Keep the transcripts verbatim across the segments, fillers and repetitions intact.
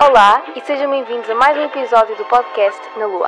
Olá e sejam bem-vindos a mais um episódio do podcast Na Lua.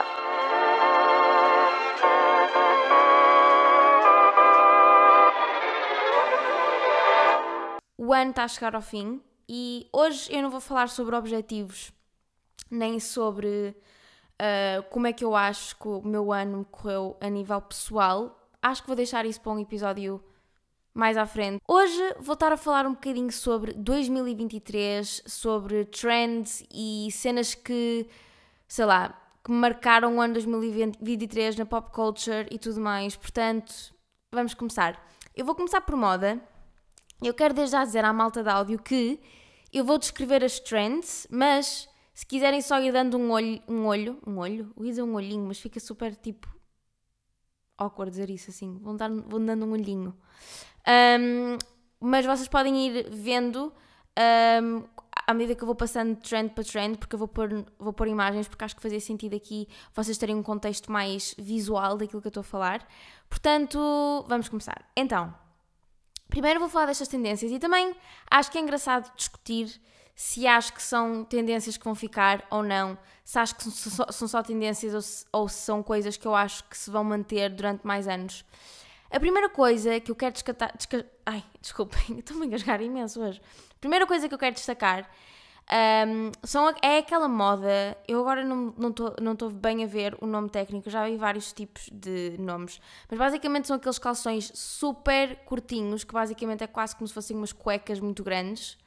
O ano está a chegar ao fim e hoje eu não vou falar sobre objetivos, nem sobre uh, como é que eu acho que o meu ano correu a nível pessoal. Acho que vou deixar isso para um episódio mais à frente. Hoje vou estar a falar um bocadinho sobre dois mil e vinte e três, sobre trends e cenas que, sei lá, que marcaram o ano dois mil e vinte e três na pop culture e tudo mais. Portanto, vamos começar. Eu vou começar por moda. Eu quero desde já dizer à malta de áudio que eu vou descrever as trends, mas se quiserem só ir dando um olho, um olho, um olho, eu ia dizer um olhinho, mas fica super tipo awkward dizer isso assim, vão, dar, vão dando um olhinho. Um, mas vocês podem ir vendo um, à medida que eu vou passando de trend para trend, porque eu vou pôr, vou pôr imagens, porque acho que fazia sentido aqui vocês terem um contexto mais visual daquilo que eu estou a falar. Portanto, vamos começar. Então, primeiro vou falar destas tendências e também acho que é engraçado discutir se acho que são tendências que vão ficar ou não, se acho que são só, são só tendências ou se, ou se são coisas que eu acho que se vão manter durante mais anos. A primeira coisa que eu quero destacar... Desca, ai, desculpem, estou-me a engasgar imenso hoje. A primeira coisa que eu quero destacar um, são, é aquela moda... Eu agora não estou não não bem a ver o nome técnico, já vi vários tipos de nomes, mas basicamente são aqueles calções super curtinhos, que basicamente é quase como se fossem umas cuecas muito grandes.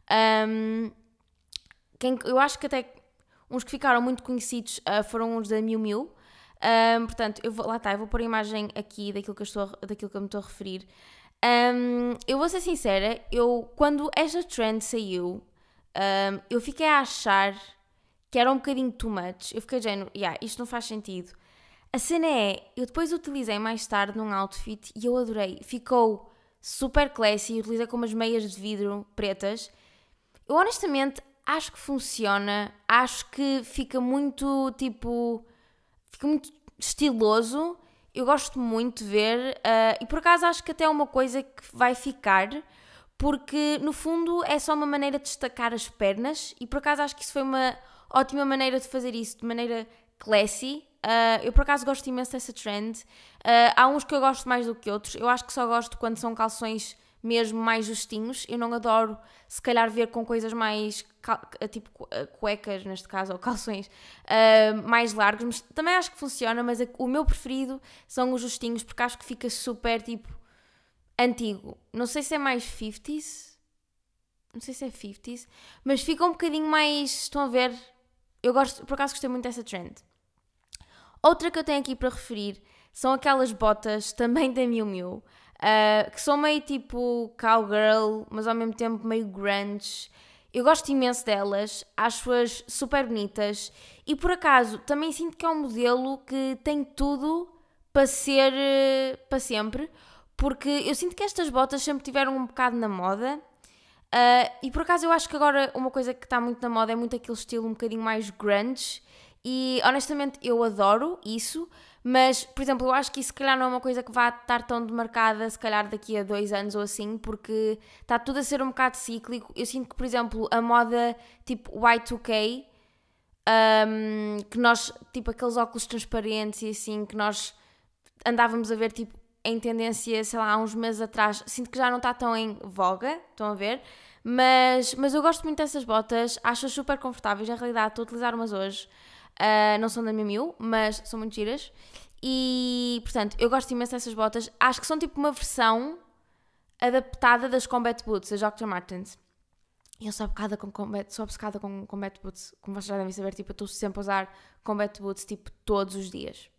Um, quem, eu acho que até uns que ficaram muito conhecidos uh, foram os da Miu Miu. Um, portanto, eu vou, lá está, eu vou pôr a imagem aqui daquilo que eu, estou, daquilo que eu me estou a referir. Um, eu vou ser sincera, eu, quando esta trend saiu, um, eu fiquei a achar que era um bocadinho too much. Eu fiquei dizendo, yeah, isto não faz sentido. A cena é, eu depois utilizei mais tarde num outfit e eu adorei. Ficou super classy, utilizei com umas meias de vidro pretas. Eu honestamente acho que funciona, acho que fica muito tipo... Fica muito estiloso, eu gosto muito de ver uh, e por acaso acho que até é uma coisa que vai ficar, porque no fundo é só uma maneira de destacar as pernas e por acaso acho que isso foi uma ótima maneira de fazer isso, de maneira classy. Uh, eu por acaso gosto imenso dessa trend. Uh, há uns que eu gosto mais do que outros, eu acho que só gosto quando são calções mesmo mais justinhos. Eu não adoro, se calhar, ver com coisas mais, tipo cuecas, neste caso, ou calções uh, mais largos, mas também acho que funciona, mas o meu preferido são os justinhos, porque acho que fica super, tipo, antigo. Não sei se é mais cinquentas, não sei se é cinquentas, mas fica um bocadinho mais, estão a ver, eu gosto, por acaso gostei muito dessa trend. Outra que eu tenho aqui para referir são aquelas botas, também da Miu Miu, Uh, que são meio tipo cowgirl, mas ao mesmo tempo meio grunge. Eu gosto imenso delas, acho-as super bonitas e por acaso também sinto que é um modelo que tem tudo para ser uh, para sempre, porque eu sinto que estas botas sempre tiveram um bocado na moda uh, e por acaso eu acho que agora uma coisa que está muito na moda é muito aquele estilo um bocadinho mais grunge e honestamente eu adoro isso. Mas, por exemplo, eu acho que isso se calhar não é uma coisa que vá estar tão demarcada se calhar daqui a dois anos ou assim, porque está tudo a ser um bocado cíclico. Eu sinto que, por exemplo, a moda tipo Y dois K, um, que nós, tipo aqueles óculos transparentes e assim, que nós andávamos a ver tipo em tendência, sei lá, há uns meses atrás, sinto que já não está tão em voga, estão a ver? Mas, mas eu gosto muito dessas botas, acho-as super confortáveis, na realidade estou a utilizar umas hoje. Uh, não são da Miu Miu, mas são muito giras. E, portanto, eu gosto imenso dessas botas. Acho que são tipo uma versão adaptada das Combat Boots, das doctor Martens. E eu sou obcecada com Combat, sou obcecada com Combat Boots. Como vocês já devem saber, tipo, eu estou sempre a usar Combat Boots, tipo, todos os dias.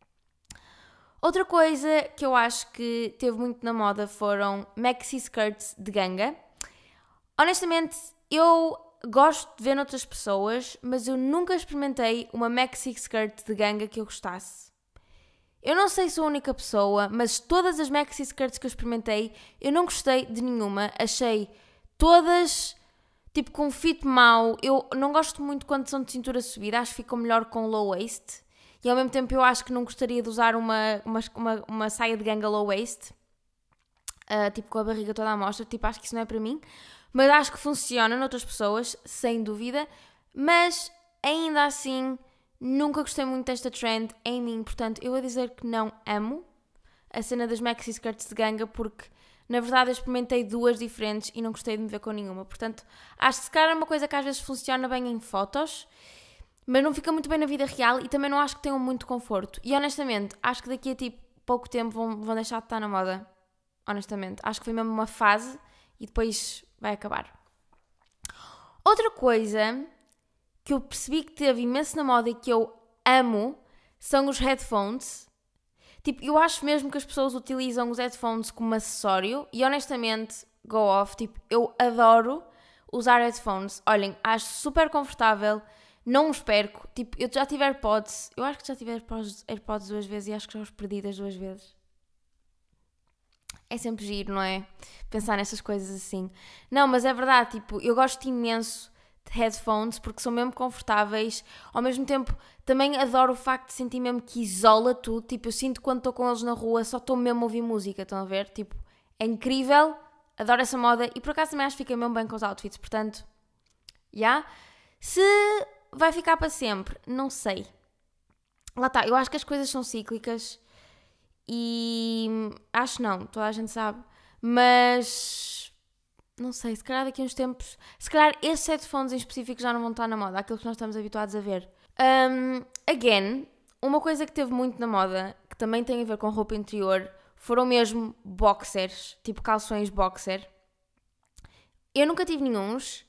Outra coisa que eu acho que teve muito na moda foram maxi skirts de ganga. Honestamente, eu... gosto de ver noutras pessoas, mas eu nunca experimentei uma maxi skirt de ganga que eu gostasse. Eu não sei se sou a única pessoa, mas todas as maxi skirts que eu experimentei, eu não gostei de nenhuma. Achei todas, tipo, com fit mau. Eu não gosto muito quando são de cintura subida, acho que ficam melhor com low waist. E ao mesmo tempo eu acho que não gostaria de usar uma, uma, uma, uma saia de ganga low waist, uh, tipo, com a barriga toda à mostra. Tipo, acho que isso não é para mim. Mas acho que funciona noutras pessoas, sem dúvida. Mas, ainda assim, nunca gostei muito desta trend em mim. Portanto, eu vou dizer que não amo a cena das maxi skirts de ganga, porque, na verdade, eu experimentei duas diferentes e não gostei de me ver com nenhuma. Portanto, acho que se calhar é uma coisa que às vezes funciona bem em fotos, mas não fica muito bem na vida real e também não acho que tenham muito conforto. E, honestamente, acho que daqui a, tipo, pouco tempo vão, vão deixar de estar na moda. Honestamente. Acho que foi mesmo uma fase e depois vai acabar. Outra coisa que eu percebi que teve imenso na moda e que eu amo são os headphones. Tipo, eu acho mesmo que as pessoas utilizam os headphones como acessório e, honestamente, go off. Tipo, eu adoro usar headphones. Olhem, acho super confortável, não os perco. Tipo, eu já tive AirPods. Eu acho que já tive AirPods, AirPods duas vezes e acho que já os perdi das duas vezes. É sempre giro, não é? Pensar nessas coisas assim. Não, mas é verdade, tipo, eu gosto imenso de headphones porque são mesmo confortáveis. Ao mesmo tempo, também adoro o facto de sentir mesmo que isola tudo. Tipo, eu sinto que quando estou com eles na rua só estou mesmo a ouvir música, estão a ver? Tipo, é incrível, adoro essa moda e por acaso também acho que fica mesmo bem com os outfits. Portanto, já. Yeah. Se vai ficar para sempre, não sei. Lá está, eu acho que as coisas são cíclicas. E acho não, toda a gente sabe, mas não sei, se calhar daqui a uns tempos, se calhar esses headphones em específico já não vão estar na moda, aquilo que nós estamos habituados a ver. Um, again, uma coisa que teve muito na moda, que também tem a ver com roupa interior, foram mesmo boxers, tipo calções boxer. Eu nunca tive nenhuns.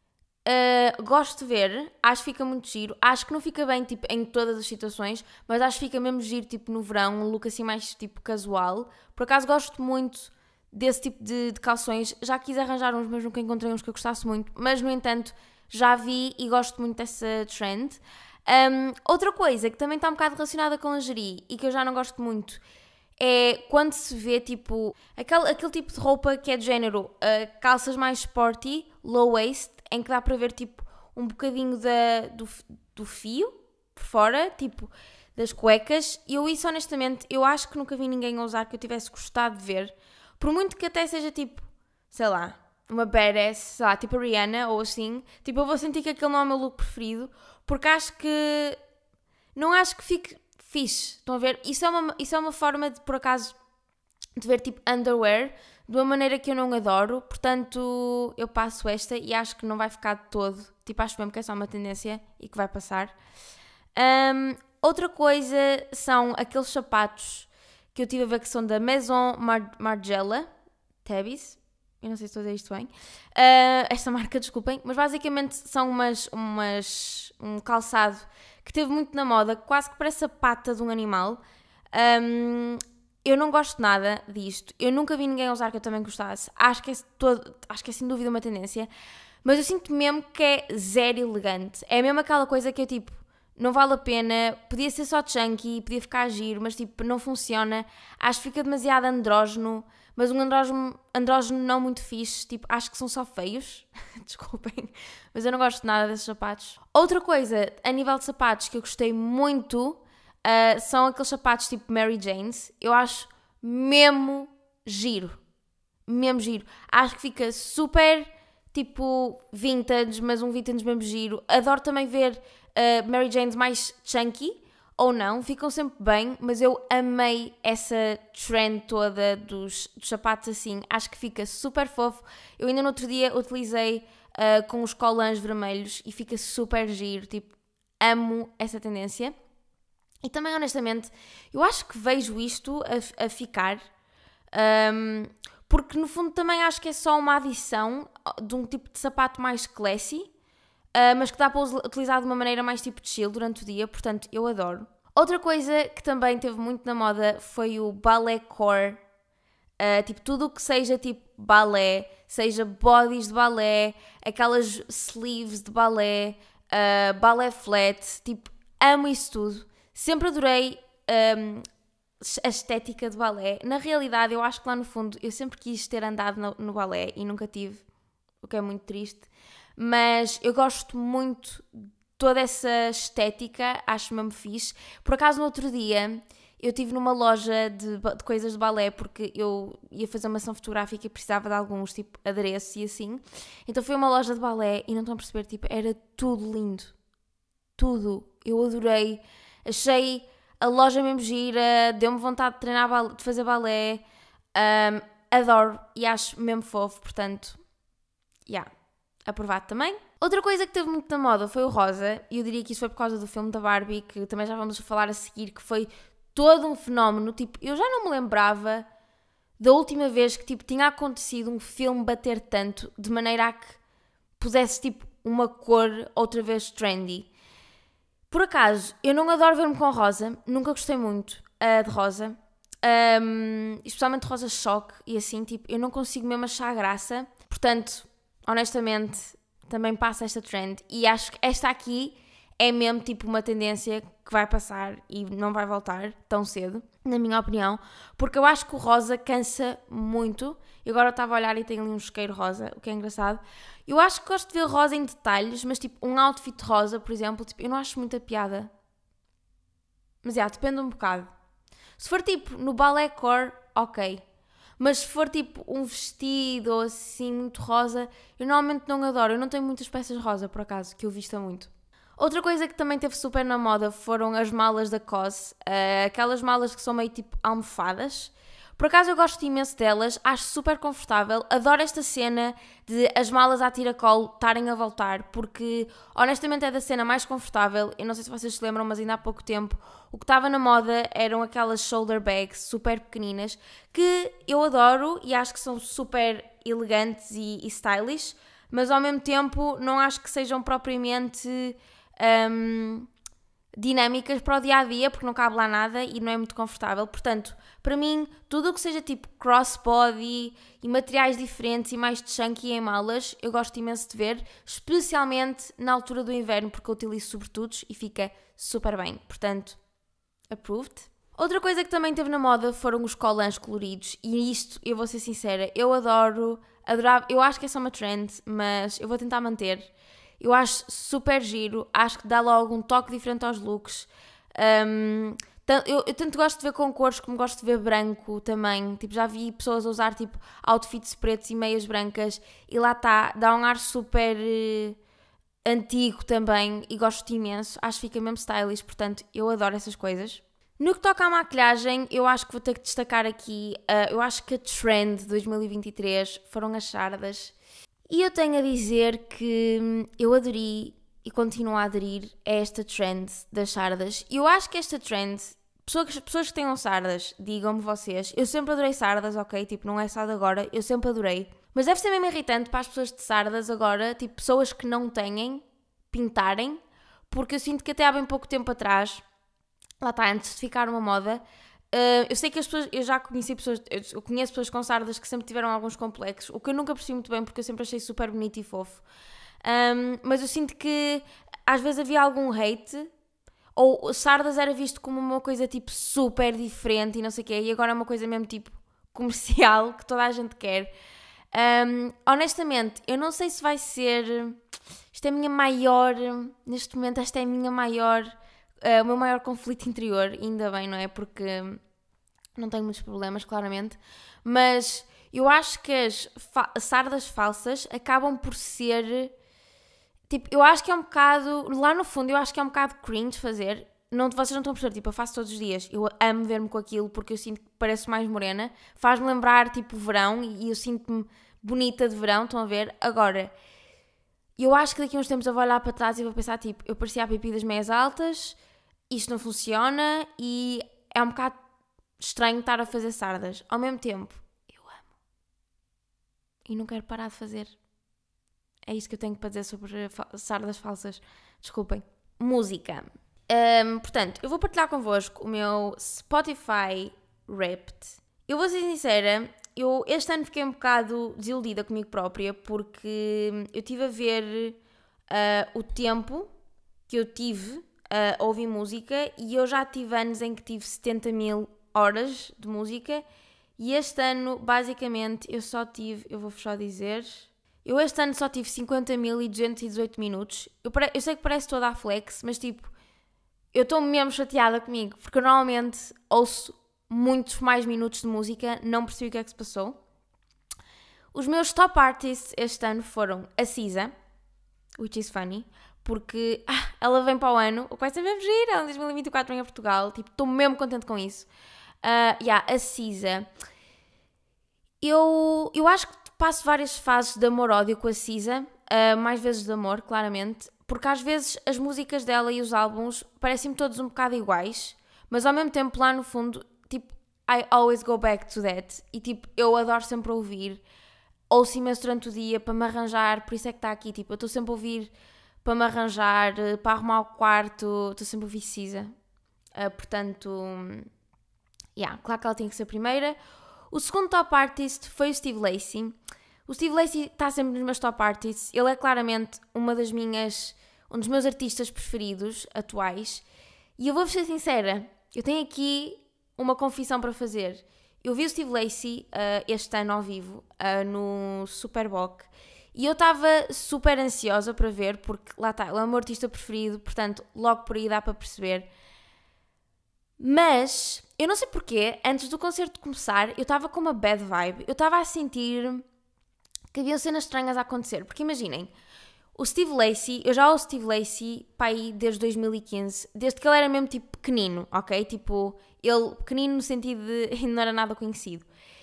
Uh, gosto de ver, acho que fica muito giro, acho que não fica bem tipo, em todas as situações, mas acho que fica mesmo giro tipo, no verão, um look assim mais tipo casual. Por acaso gosto muito desse tipo de, de calções, já quis arranjar uns, mas nunca encontrei uns que eu gostasse muito, mas no entanto já vi e gosto muito dessa trend. Um, outra coisa que também está um bocado relacionada com lingerie e que eu já não gosto muito é quando se vê tipo aquele, aquele tipo de roupa que é de género uh, calças mais sporty, low waist, em que dá para ver tipo um bocadinho da, do, do fio por fora, tipo das cuecas. E eu isso honestamente, eu acho que nunca vi ninguém a usar que eu tivesse gostado de ver, por muito que até seja tipo, sei lá, uma badass, sei lá, tipo a Rihanna ou assim, tipo eu vou sentir que aquele não é o meu look preferido, porque acho que não acho que fique fixe, estão a ver? Isso é uma, isso é uma forma de, por acaso, de ver tipo underwear de uma maneira que eu não adoro, portanto eu passo esta e acho que não vai ficar de todo, tipo acho mesmo que é só uma tendência e que vai passar. Um, outra coisa são aqueles sapatos que eu tive a ver que são da Maison Mar- Margiela Tebis, eu não sei se estou a dizer isto bem, uh, esta marca, desculpem, mas basicamente são umas, umas, um calçado que teve muito na moda, quase que parece a pata de um animal. Um, eu não gosto nada disto, eu nunca vi ninguém usar que eu também gostasse, acho que é, todo, acho que é sem dúvida uma tendência, mas eu sinto mesmo que é zero elegante, é mesmo aquela coisa que eu tipo, não vale a pena, podia ser só chunky, podia ficar giro, mas tipo, não funciona, acho que fica demasiado andrógeno, mas um andrógeno, andrógeno não muito fixe, tipo, acho que são só feios, desculpem, mas eu não gosto nada desses sapatos. Outra coisa, a nível de sapatos, que eu gostei muito, uh, são aqueles sapatos tipo Mary Jane's, eu acho mesmo giro, mesmo giro, acho que fica super, tipo, vintage, mas um vintage mesmo giro, adoro também ver uh, Mary Jane's mais chunky, ou não, ficam sempre bem, mas eu amei essa trend toda dos, dos sapatos assim, acho que fica super fofo. Eu ainda no outro dia utilizei uh, com os colãs vermelhos e fica super giro, tipo, amo essa tendência. E também, honestamente, eu acho que vejo isto a, a ficar, um, porque no fundo também acho que é só uma adição de um tipo de sapato mais classy, Uh, mas que dá para utilizar de uma maneira mais tipo de chill durante o dia, portanto eu adoro. Outra coisa que também teve muito na moda foi o ballet core, uh, tipo tudo o que seja tipo balé, seja bodies de balé, aquelas sleeves de balé, uh, balé flat, tipo amo isso tudo, sempre adorei um, a estética de balé. Na realidade eu acho que lá no fundo eu sempre quis ter andado no, no balé e nunca tive, o que é muito triste. Mas eu gosto muito de toda essa estética, acho mesmo fixe. Por acaso, no outro dia, eu estive numa loja de, de coisas de balé porque eu ia fazer uma sessão fotográfica e precisava de alguns, tipo, adereços e assim. Então foi uma loja de balé e não estão a perceber, tipo, era tudo lindo. Tudo. Eu adorei. Achei a loja mesmo gira, deu-me vontade de treinar, de fazer balé. Um, adoro e acho mesmo fofo, portanto, já, yeah, aprovado também. Outra coisa que teve muito na moda foi o rosa, e eu diria que isso foi por causa do filme da Barbie, que também já vamos falar a seguir, que foi todo um fenómeno. Tipo, eu já não me lembrava da última vez que, tipo, tinha acontecido um filme bater tanto, de maneira a que pusesse, tipo, uma cor outra vez trendy. Por acaso, eu não adoro ver-me com rosa, nunca gostei muito uh, de rosa, um, especialmente rosa choque e assim, tipo, eu não consigo mesmo achar graça. Portanto, honestamente, também passa esta trend e acho que esta aqui é mesmo tipo uma tendência que vai passar e não vai voltar tão cedo, na minha opinião, porque eu acho que o rosa cansa muito. E agora eu estava a olhar e tem ali um isqueiro rosa, o que é engraçado. Eu acho que gosto de ver rosa em detalhes, mas tipo um outfit rosa, por exemplo, tipo, eu não acho muita piada. Mas é, depende um bocado. Se for tipo no balé core, ok. Mas se for tipo um vestido ou assim muito rosa, eu normalmente não adoro. Eu não tenho muitas peças rosa, por acaso, que eu vista muito. Outra coisa que também teve super na moda foram as malas da C O S. Uh, aquelas malas que são meio tipo almofadas. Por acaso eu gosto imenso delas, acho super confortável. Adoro esta cena de as malas à tiracolo estarem a voltar, porque honestamente é da cena mais confortável. Eu não sei se vocês se lembram, mas ainda há pouco tempo o que estava na moda eram aquelas shoulder bags super pequeninas, que eu adoro e acho que são super elegantes e, e stylish, mas ao mesmo tempo não acho que sejam propriamente um, dinâmicas para o dia-a-dia, porque não cabe lá nada e não é muito confortável. Portanto, para mim, tudo o que seja tipo crossbody e materiais diferentes e mais de chunky em malas, eu gosto imenso de ver, especialmente na altura do inverno, porque eu utilizo sobretudos e fica super bem. Portanto, approved. Outra coisa que também teve na moda foram os collants coloridos, e isto, eu vou ser sincera, eu adoro, adorava, eu acho que é só uma trend, mas eu vou tentar manter. Eu acho super giro, acho que dá logo um toque diferente aos looks. Um, eu, eu tanto gosto de ver com cores como gosto de ver branco também. Tipo, já vi pessoas a usar tipo outfits pretos e meias brancas e lá está, dá um ar super uh, antigo também e gosto imenso. Acho que fica mesmo stylish, portanto eu adoro essas coisas. No que toca à maquilhagem, eu acho que vou ter que destacar aqui, uh, eu acho que a trend de dois mil e vinte e três foram as sardas. E eu tenho a dizer que eu aderi e continuo a aderir a esta trend das sardas. E eu acho que esta trend, pessoas, pessoas que tenham sardas, digam-me vocês, eu sempre adorei sardas, ok? Tipo, não é só de agora, eu sempre adorei. Mas deve ser mesmo irritante para as pessoas de sardas agora, tipo, pessoas que não têm, pintarem, porque eu sinto que até há bem pouco tempo atrás, lá está, antes de ficar uma moda, Uh, eu sei que as pessoas, eu já conheci pessoas, eu conheço pessoas com sardas que sempre tiveram alguns complexos, o que eu nunca percebi muito bem porque eu sempre achei super bonito e fofo, um, mas eu sinto que às vezes havia algum hate, ou sardas era visto como uma coisa tipo super diferente e não sei o quê, e agora é uma coisa mesmo tipo comercial que toda a gente quer. Um, honestamente, eu não sei se vai ser, isto é a minha maior, neste momento esta é a minha maior... Uh, o meu maior conflito interior, ainda bem, não é? Porque não tenho muitos problemas, claramente, mas eu acho que as fa- sardas falsas acabam por ser, tipo, eu acho que é um bocado, lá no fundo eu acho que é um bocado cringe fazer, não, vocês não estão a perceber, tipo, eu faço todos os dias, eu amo ver-me com aquilo porque eu sinto que pareço mais morena, faz-me lembrar, tipo, verão e eu sinto-me bonita de verão, estão a ver? Agora, eu acho que daqui a uns tempos eu vou olhar para trás e vou pensar, tipo, eu parecia a Pipi das meias altas, isto não funciona e é um bocado estranho estar a fazer sardas. Ao mesmo tempo, eu amo. E não quero parar de fazer. É isto que eu tenho para dizer sobre sardas falsas. Desculpem. Música. Um, portanto, eu vou partilhar convosco o meu Spotify Wrapped. Eu vou ser sincera, eu este ano fiquei um bocado desiludida comigo própria porque eu estive a ver uh, o tempo que eu tive a ouvir música e eu já tive anos em que tive setenta mil horas de música e este ano, basicamente, eu só tive, eu vou só dizer, eu este ano só tive cinquenta mil e duzentos e dezoito minutos. Eu, pare, eu sei que parece toda a flex, mas tipo, eu estou mesmo chateada comigo, porque eu normalmente ouço muitos mais minutos de música, não percebi o que é que se passou. Os meus top artists este ano foram a Cisa, which is funny, porque ah, ela vem para o ano, o que vai ser mesmo giro, ela em dois mil e vinte e quatro vem a Portugal, tipo, estou mesmo contente com isso. Uh, yeah, a Cisa. Eu, eu acho que passo várias fases de amor-ódio com a Cisa, uh, mais vezes de amor, claramente, porque às vezes as músicas dela e os álbuns parecem-me todos um bocado iguais, mas ao mesmo tempo lá no fundo, tipo, I always go back to that, e tipo, eu adoro sempre ouvir, ouço imenso durante o dia para me arranjar, por isso é que está aqui, tipo, eu estou sempre a ouvir para me arranjar, para arrumar o quarto, estou sempre a ouvir Cisa, uh, portanto, yeah, claro que ela tinha que ser a primeira. O segundo top artist foi o Steve Lacy. O Steve Lacy está sempre nos meus top artists. Ele é claramente uma das minhas, um dos meus artistas preferidos atuais. E eu vou-vos ser sincera, eu tenho aqui uma confissão para fazer. Eu vi o Steve Lacy uh, este ano ao vivo, uh, no Superboc, e eu estava super ansiosa para ver, porque lá está, ele é o meu artista preferido, portanto, logo por aí dá para perceber. Mas, eu não sei porquê, antes do concerto começar, eu estava com uma bad vibe. Eu estava a sentir que havia cenas estranhas a acontecer. Porque imaginem, o Steve Lacy, eu já ouço Steve Lacy, pá, aí desde dois mil e quinze, desde que ele era mesmo tipo pequenino, ok? Tipo, ele pequenino no sentido de ainda não era nada conhecido.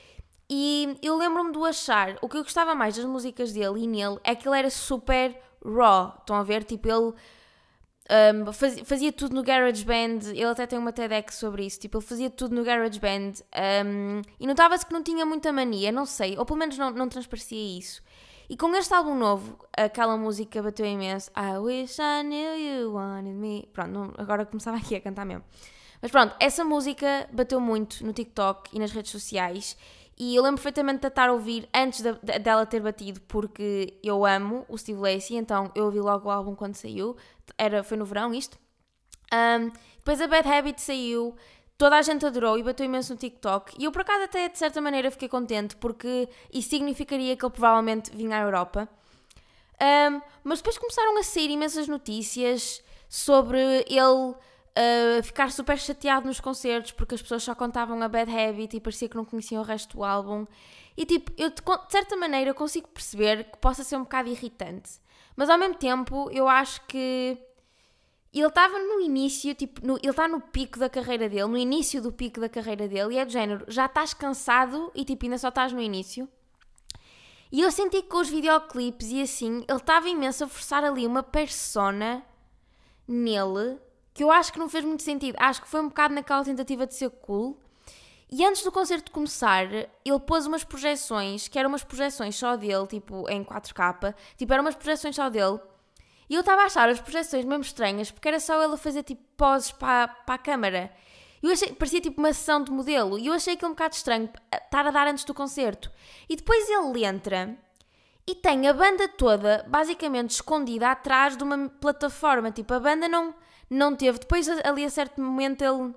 E eu lembro-me de o achar, o que eu gostava mais das músicas dele e nele é que ele era super raw, estão a ver? Tipo, ele... Um, fazia, fazia tudo no GarageBand, ele até tem uma TEDx sobre isso, tipo, ele fazia tudo no GarageBand, um, e notava-se que não tinha muita mania, não sei, ou pelo menos não, não transparecia isso. E com este álbum novo, aquela música bateu imenso, I wish I knew you wanted me, pronto, não, agora começava aqui a cantar mesmo. Mas pronto, essa música bateu muito no TikTok e nas redes sociais, e eu lembro perfeitamente de estar a ouvir antes de, de, dela ter batido, porque eu amo o Steve Lacy, então eu ouvi logo o álbum quando saiu, era, foi no verão isto. Um, depois a Bad Habit saiu, toda a gente adorou e bateu imenso no TikTok, e eu por acaso até de certa maneira fiquei contente, porque isso significaria que ele provavelmente vinha à Europa. Um, mas depois começaram a sair imensas notícias sobre ele... Uh, ficar super chateado nos concertos porque as pessoas só contavam a Bad Habit e parecia que não conheciam o resto do álbum. E tipo, eu de certa maneira consigo perceber que possa ser um bocado irritante, mas ao mesmo tempo eu acho que ele estava no início, tipo, no, ele está no pico da carreira dele, no início do pico da carreira dele, e é do género, já estás cansado e tipo, ainda só estás no início. E eu senti que com os videoclipes e assim, ele estava imenso a forçar ali uma persona nele que eu acho que não fez muito sentido. Acho que foi um bocado naquela tentativa de ser cool. E antes do concerto começar, ele pôs umas projeções, que eram umas projeções só dele, tipo, em quatro K. Tipo, eram umas projeções só dele. E eu estava a achar as projeções mesmo estranhas, porque era só ele a fazer, tipo, poses para, para a câmara. Eu achei, parecia, tipo, uma sessão de modelo. E eu achei aquilo um bocado estranho, estar a dar antes do concerto. E depois ele entra e tem a banda toda, basicamente, escondida atrás de uma plataforma. Tipo, a banda não... Não teve. Depois, ali a certo momento, ele,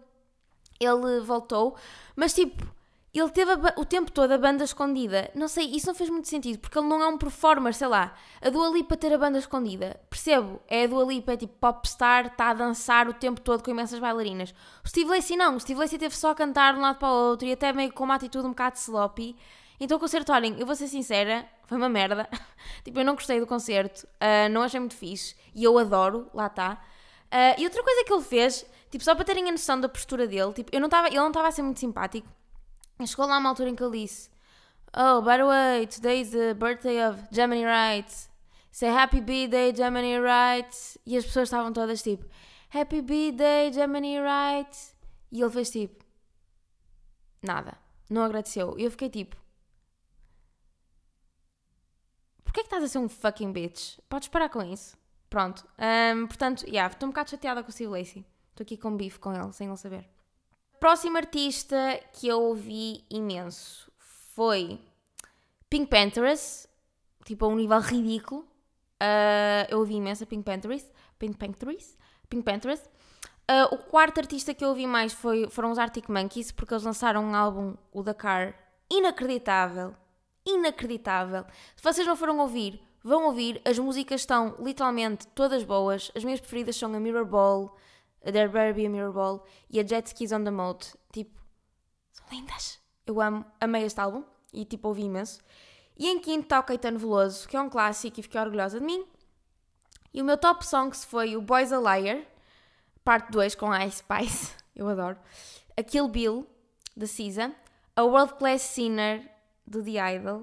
ele voltou. Mas, tipo, ele teve a, o tempo todo a banda escondida. Não sei, isso não fez muito sentido, porque ele não é um performer, sei lá. A Dua Lipa ter a banda escondida. Percebo, é a Dua Lipa, é tipo popstar, está a dançar o tempo todo com imensas bailarinas. O Steve Lacy não. O Steve Lacy teve só a cantar de um lado para o outro e até meio com uma atitude um bocado sloppy. Então o concerto, olhem, eu vou ser sincera, foi uma merda. Tipo, eu não gostei do concerto, uh, não achei muito fixe. E eu adoro, lá está. Uh, e outra coisa que ele fez, tipo, só para terem a noção da postura dele, tipo, eu não tava, ele não estava a ser muito simpático. Chegou lá uma altura em que ele disse: Oh, by the way, today is the birthday of Gemini Wright. Say happy birthday, Gemini Wright. E as pessoas estavam todas tipo: Happy birthday, Gemini Wright. E ele fez tipo: nada, não agradeceu. E eu fiquei tipo: porquê é que estás a ser um fucking bitch? Podes parar com isso. Pronto, um, portanto, yeah, estou um bocado chateada com o Steve Lacy. Estou aqui com bife com ele, sem ele saber. Próximo artista que eu ouvi imenso foi Pink Panthers, tipo a um nível ridículo. Uh, eu ouvi imenso a Pink Panthers. Pink Panthers. Pink Panthers. Uh, o quarto artista que eu ouvi mais foi, foram os Arctic Monkeys, porque eles lançaram um álbum, o Dakar, inacreditável. Inacreditável. Se vocês não foram ouvir, vão ouvir, as músicas estão literalmente todas boas. As minhas preferidas são a Mirror Ball, a There Better Be a Mirrorball e a Jet Skis on the Moat. Tipo, são lindas. Eu amo, amei este álbum e tipo ouvi imenso. E em quinto está o Caetano Veloso, que é um clássico e fiquei orgulhosa de mim. E o meu top songs foi o Boys a Liar, parte dois com a Ice Spice, eu adoro. A Kill Bill, da S Z A. A World Class Sinner, do The Idol.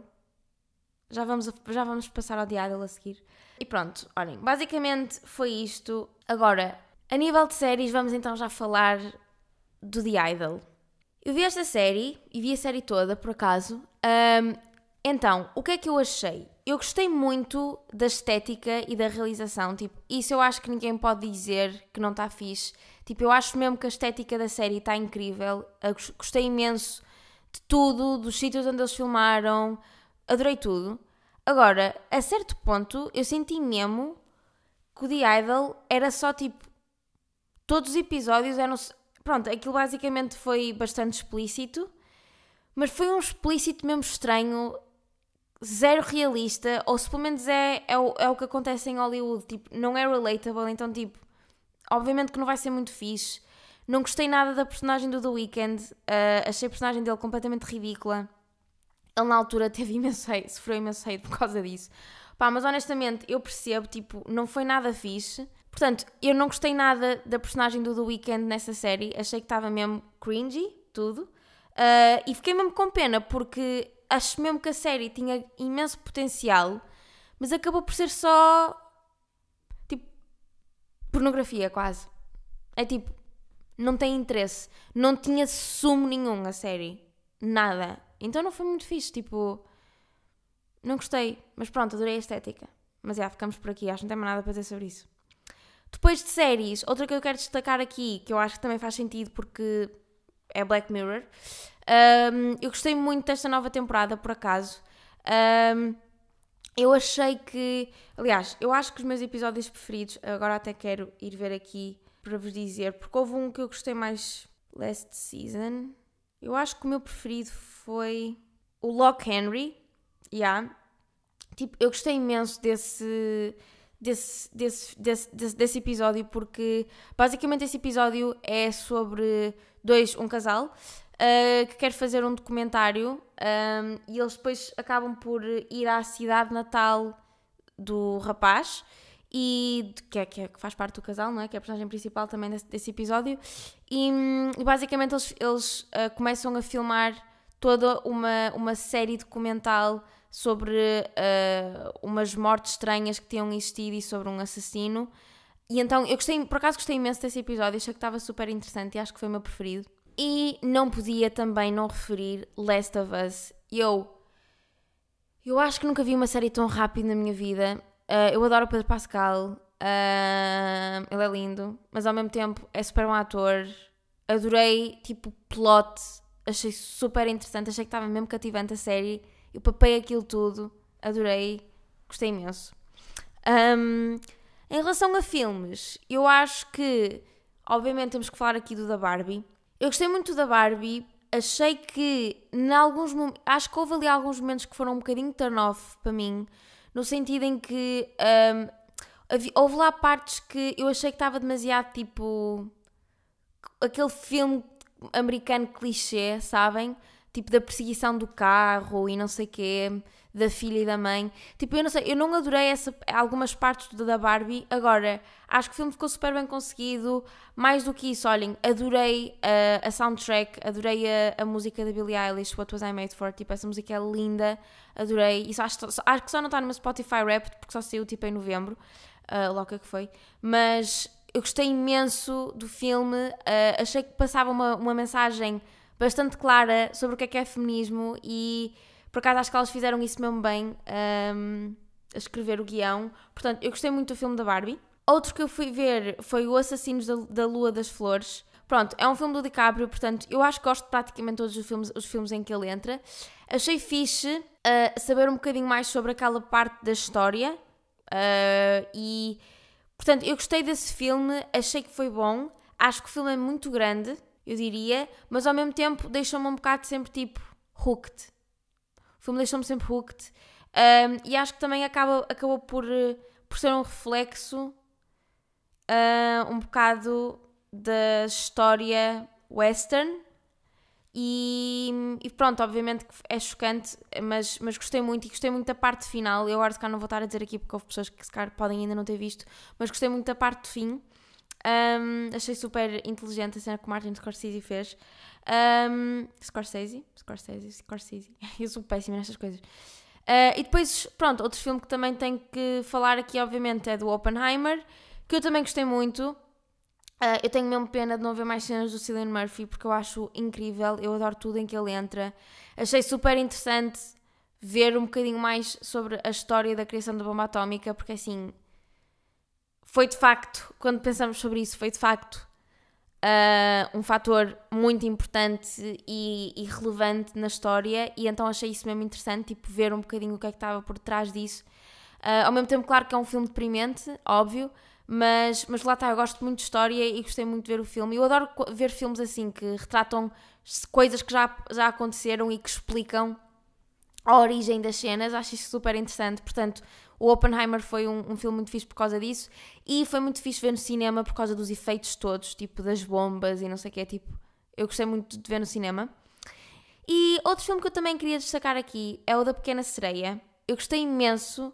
Já vamos, já vamos passar ao The Idol a seguir. E pronto, olhem, basicamente foi isto. Agora, a nível de séries, vamos então já falar do The Idol. Eu vi esta série, e vi a série toda, por acaso. Um, então, o que é que eu achei? Eu gostei muito da estética e da realização. Tipo, isso eu acho que ninguém pode dizer que não está fixe. Tipo, eu acho mesmo que a estética da série está incrível. Eu gostei imenso de tudo, dos sítios onde eles filmaram. Adorei tudo. Agora, a certo ponto, eu senti mesmo que o The Idol era só tipo... Todos os episódios eram... Pronto, aquilo basicamente foi bastante explícito. Mas foi um explícito mesmo estranho, zero realista, ou se pelo menos é, é, o, é o que acontece em Hollywood. Tipo, não é relatable, então tipo... Obviamente que não vai ser muito fixe. Não gostei nada da personagem do The Weeknd. Uh, achei a personagem dele completamente ridícula. Ele na altura teve imenso hate, sofreu imenso hate por causa disso. Pá, mas honestamente, eu percebo, tipo, não foi nada fixe. Portanto, eu não gostei nada da personagem do The Weeknd nessa série. Achei que estava mesmo cringy, tudo. Uh, e fiquei mesmo com pena, porque acho mesmo que a série tinha imenso potencial, mas acabou por ser só... Tipo, pornografia, quase. É tipo, não tem interesse. Não tinha sumo nenhum a série. Nada. Então não foi muito fixe, tipo... Não gostei, mas pronto, adorei a estética. Mas já, ficamos por aqui, acho que não tem mais nada para dizer sobre isso. Depois de séries, outra que eu quero destacar aqui, que eu acho que também faz sentido porque é Black Mirror. Um, eu gostei muito desta nova temporada, por acaso. Um, eu achei que... Aliás, eu acho que os meus episódios preferidos, agora até quero ir ver aqui para vos dizer, porque houve um que eu gostei mais last season... Eu acho que o meu preferido foi o Lock Henry. Yeah. Tipo, eu gostei imenso desse, desse, desse, desse, desse, desse episódio, porque basicamente esse episódio é sobre dois, um casal uh, que quer fazer um documentário um, e eles depois acabam por ir à cidade natal do rapaz, e que, é, que, é, que faz parte do casal, não é? Que é a personagem principal também desse, desse episódio, e, e basicamente eles, eles uh, começam a filmar toda uma, uma série documental sobre uh, umas mortes estranhas que tinham existido e sobre um assassino. E então eu gostei, por acaso gostei imenso desse episódio, achei que estava super interessante e acho que foi o meu preferido. E não podia também não referir Last of Us. Eu, eu acho que nunca vi uma série tão rápida na minha vida. Uh, eu adoro o Pedro Pascal, uh, ele é lindo, mas ao mesmo tempo é super bom ator. Adorei, tipo, plot, achei super interessante, achei que estava mesmo cativante a série. Eu papei aquilo tudo, adorei, gostei imenso. Um, em relação a filmes, eu acho que, obviamente temos que falar aqui do da Barbie. Eu gostei muito da Barbie, achei que, em alguns momentos, acho que houve ali alguns momentos que foram um bocadinho turn off para mim, no sentido em que um, havia, houve lá partes que eu achei que estava demasiado tipo aquele filme americano clichê, sabem? Tipo da perseguição do carro e não sei o quê, da filha e da mãe. Tipo, eu não sei, eu não adorei essa, algumas partes da Barbie. Agora, acho que o filme ficou super bem conseguido. Mais do que isso, olhem, adorei a, a soundtrack, adorei a, a música da Billie Eilish, What Was I Made For? Tipo, essa música é linda, adorei. Isso acho, acho que só não está no meu Spotify Wrapped, porque só saiu tipo em novembro, uh, logo que foi. Mas eu gostei imenso do filme, uh, achei que passava uma, uma mensagem bastante clara sobre o que é que é feminismo e por acaso acho que elas fizeram isso mesmo bem, um, a escrever o guião. Portanto, eu gostei muito do filme da Barbie. Outro que eu fui ver foi o Assassinos da, da Lua das Flores. Pronto, é um filme do DiCaprio, portanto, eu acho que gosto de praticamente todos os filmes, os filmes em que ele entra. Achei fixe uh, saber um bocadinho mais sobre aquela parte da história uh, e, portanto, eu gostei desse filme, achei que foi bom. Acho que o filme é muito grande, eu diria, mas ao mesmo tempo deixou-me um bocado sempre tipo hooked. O filme deixou-me sempre hooked. Um, e acho que também acaba, acabou por, por ser um reflexo uh, um bocado da história western. E, e pronto, obviamente que é chocante, mas, mas gostei muito e gostei muito da parte final. Eu agora se calhar não vou estar a dizer aqui porque houve pessoas que se calhar podem ainda não ter visto, mas gostei muito da parte do fim. Um, achei super inteligente a cena que o Martin Scorsese fez. Um, Scorsese? Scorsese, Scorsese. Eu sou péssima nestas coisas. Uh, e depois, pronto, outro filme que também tenho que falar aqui, obviamente, é do Oppenheimer, que eu também gostei muito. Uh, eu tenho mesmo pena de não ver mais cenas do Cillian Murphy, porque eu acho incrível, eu adoro tudo em que ele entra. Achei super interessante ver um bocadinho mais sobre a história da criação da bomba atómica, porque assim, foi de facto, quando pensamos sobre isso, foi de facto uh, um fator muito importante e, e relevante na história, e então achei isso mesmo interessante, tipo, ver um bocadinho o que é que estava por trás disso. Uh, ao mesmo tempo, claro que é um filme deprimente, óbvio, Mas, mas lá está, eu gosto muito de história e gostei muito de ver o filme. Eu adoro ver filmes assim, que retratam coisas que já, já aconteceram e que explicam a origem das cenas. Acho isso super interessante. Portanto, o Oppenheimer foi um, um filme muito fixe por causa disso. E foi muito fixe ver no cinema por causa dos efeitos todos, tipo das bombas e não sei o que. Tipo, eu gostei muito de ver no cinema. E outro filme que eu também queria destacar aqui é o da Pequena Sereia. Eu gostei imenso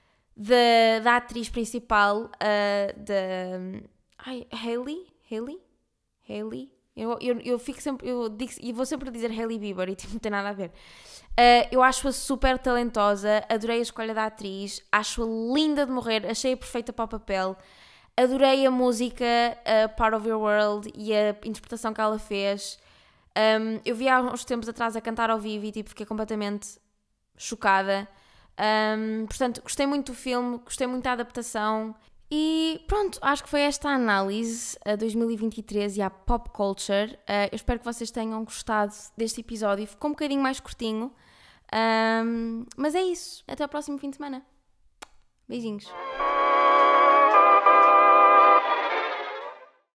Da, da atriz principal, uh, da... Ai, Hailey? Hailey? Hailey? Eu, eu, eu fico sempre... Eu digo, e vou sempre dizer Hailey Bieber e tipo, não tem nada a ver. Uh, eu acho-a super talentosa, adorei a escolha da atriz, acho-a linda de morrer, achei-a perfeita para o papel. Adorei a música, uh, Part of Your World, e a interpretação que ela fez. Um, eu vi há uns tempos atrás a cantar ao vivo e tipo, fiquei completamente chocada. Um, portanto, gostei muito do filme, gostei muito da adaptação e pronto, acho que foi esta a análise a dois mil e vinte e três e à pop culture. Uh, eu espero que vocês tenham gostado deste episódio, ficou um bocadinho mais curtinho, um, mas é isso, até ao próximo fim de semana. Beijinhos.